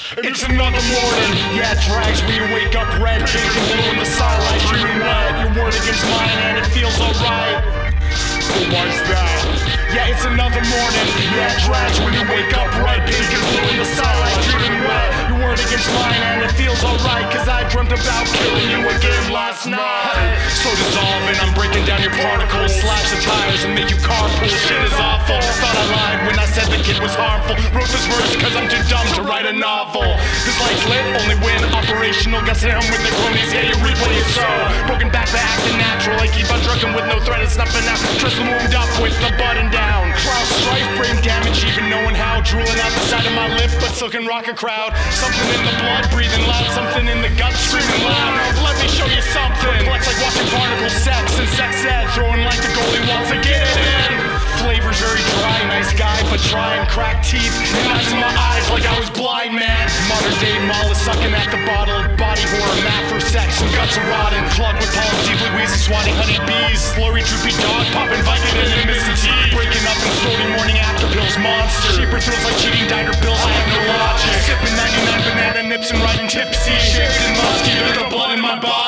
It's another morning. Yeah, it drags when you wake up red, pink and blue in the sunlight, dreaming wet. Your word against mine and it feels alright. But why's that? Yeah, it's another morning. Yeah, it drags when you wake up red, pink and blue in the sunlight, dreaming wet. Your word against mine and it feels alright, cause I dreamt about killing you again last night. So dissolving, I'm breaking down your particles, slash the tires and make you carpool. Shit is awful. Thought I lied when I said the kid was harmful. Wrote this verse cause I'm too dumb to write a novel. This light's lit, only when operational. Got sent home with the cronies, yeah, you reap what you sow. Broken back to acting natural, I keep on trucking with no threat of snuffing out. Dress warmed up with the button down. Cloud strife, brain damage, even knowing how. Drooling out the side of my lip, but still can rock a crowd. Something in the blood, breathing loud. Something in the gut, screaming loud. Let me show you something. Perplexed like watching barnacle sex and sex ed. Throwing like the goalie wants to get it in. Flavor's very dry, nice guy, but try and crack teeth. And eyes in my eyes like I was blind, man. Modern day Mala sucking at the bottle. Body horror, mad for sex, and guts are rotting. Clogged with pollen, deeply wheezing, swatting honeybees. Slurry, droopy dog, popping Vicodin and missing teeth. Breaking up and snorting morning after pills, monster. Cheaper thrills like cheating diner bills, I have no logic. Sipping 99 banana nips and riding tipsy. Shaped and musky with the blood in my body.